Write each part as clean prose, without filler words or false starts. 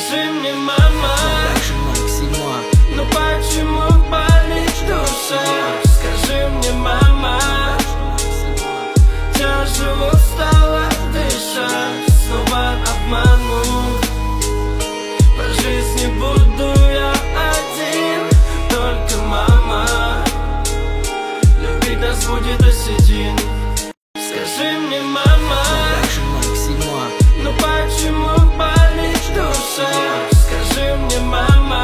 Скажи мне, мама, ну почему болит душа? Скажи мне, мама, тяжело стало дышать, снова обманут. По жизни буду я один, только мама любить нас будет до седин. Скажи мне, мама, ну почему болит душа? Скажи мне, мама,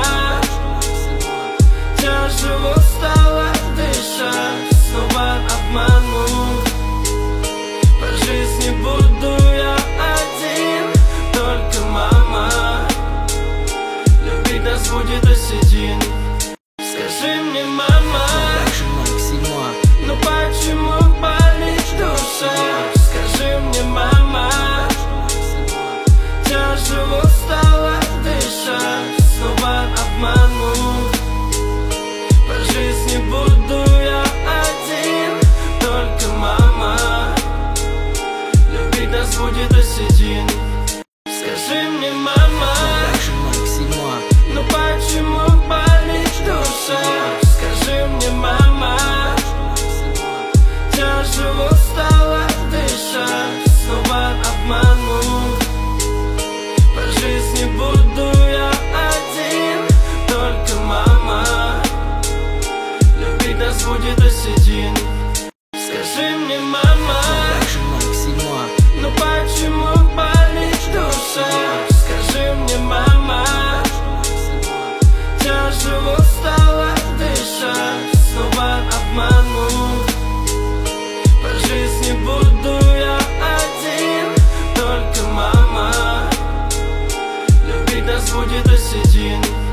тяжело стало дышать, снова обманут. По жизни буду я один, только мама любить нас будет до седин. Скажи мне, мама, ну почему болит душа? Скажи мне, мама, тяжело стало дышать, снова обманут. По жизни буду я один, только мама любить нас будет до седин. Скажи мне, мама, ну почему болит душа? Скажи мне, мама, тяжело стало дышать, снова обманут. По жизни буду я один, только мама любить нас будет до седин. Скажи мне, мама, ну почему болит душа? Скажи мне, мама, тяжело стало дышать, снова обманут. По жизни буду я один, только мама любить нас будет до седин.